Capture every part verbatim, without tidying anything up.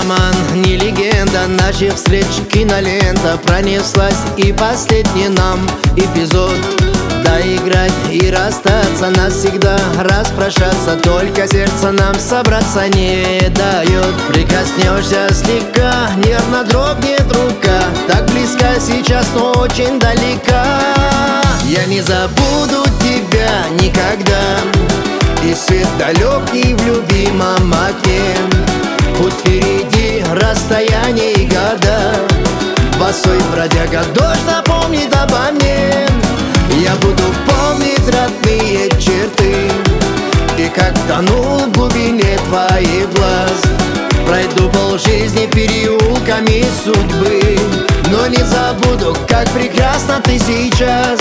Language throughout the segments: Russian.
роман, не легенда наших встреч, кинолента пронеслась, и последний нам эпизод. Доиграть и расстаться, навсегда распрощаться, только сердце нам собраться не дает. Прикоснешься слегка, нервно дрогнет рука, так близко сейчас, но очень далека. Я не забуду тебя никогда, и свет далекий в любимом окне. Пусть впереди расстояние и года, босой бродяга дождь напомнит обо мне. Я буду помнить родные черты, и как тонул в глубине твоих глаз. Пройду полжизни переулками судьбы, но не забуду, как прекрасна ты сейчас.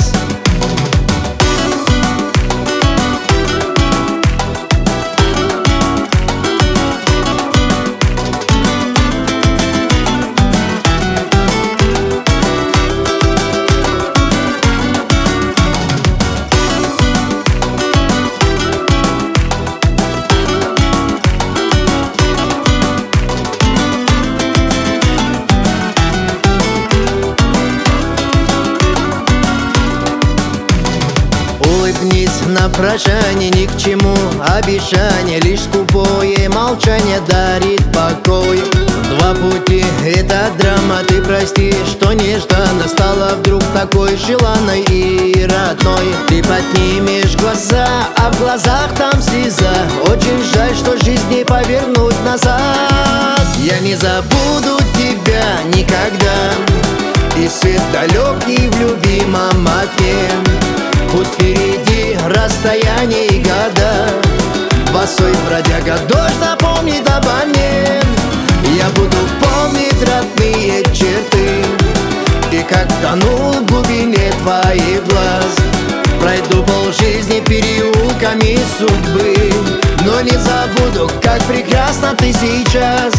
Улыбнись на прощание, ни к чему обещание, лишь скупое молчание дарит покой. Два пути — это драма, ты прости, что нежданно стала вдруг такой желанной и родной. Ты поднимешь глаза, а в глазах там слеза. Очень жаль, что жизнь не повернуть назад. Я не забуду тебя никогда, и свет далекий в любимом окне. Пусть впереди расстояние и года, босой бродяга дождь напомнит обо мне. Я буду помнить родные черты, и как тонул в глубине твоих глаз. Пройду полжизни переулками судьбы, но не забуду, как прекрасна ты сейчас.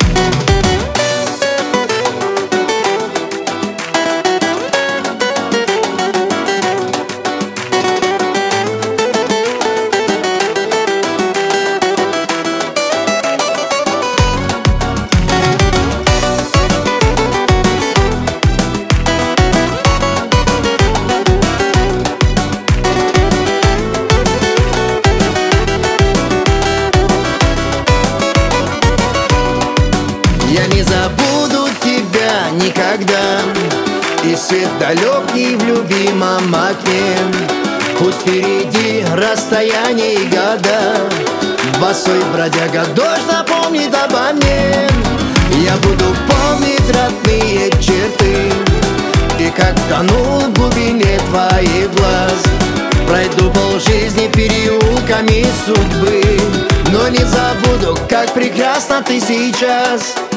Я не забуду тебя никогда, и свет далекий в любимом окне. Пусть впереди расстояние и года, босой бродяга дождь напомнит обо мне. Я буду помнить родные черты, и как тонул в глубине твоих глаз. Пройду полжизни переулками судьбы, но не забуду, как прекрасна ты сейчас.